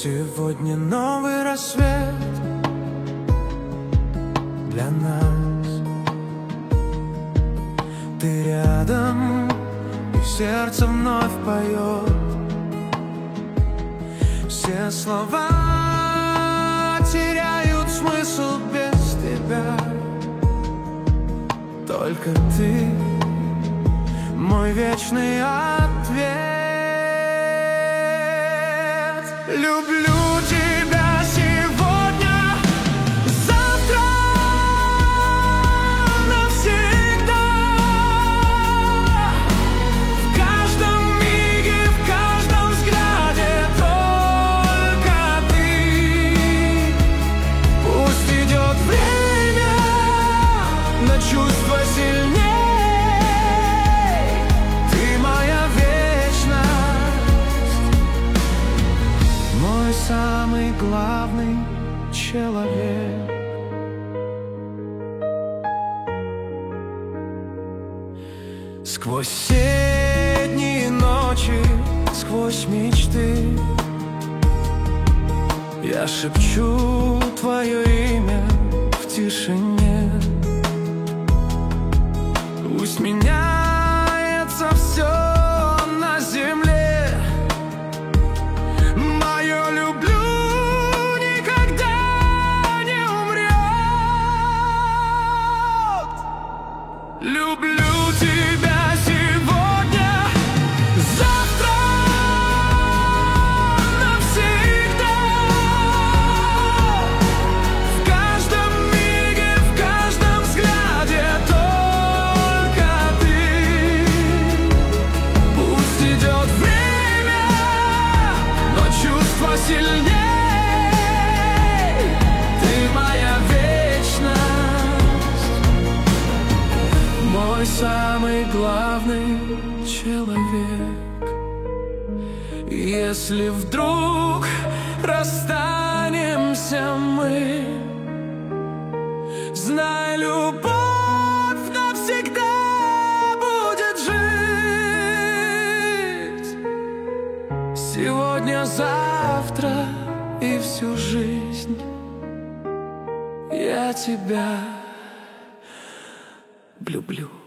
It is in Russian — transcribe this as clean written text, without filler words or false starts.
Сегодня новый рассвет для нас. Ты рядом, и сердце вновь поет. Все слова теряют смысл без тебя. Только ты мой вечный ответ. Люблю тебя сегодня, завтра, навсегда. В каждом миге, в каждом взгляде только ты. Пусть идет время, но чувства сильнее. Самый главный человек. Сквозь все дни и ночи, сквозь мечты я шепчу твое имя в тишине. Пусть меняется все на земле, люблю тебя сегодня, завтра, навсегда. В каждом миге, в каждом взгляде только ты. Пусть идет время, но чувства сильнее. Ты моя вечность, мой самый главный человек. Если вдруг расстанемся мы, знай, любовь навсегда будет жить. Сегодня, завтра и всю жизнь я тебя люблю.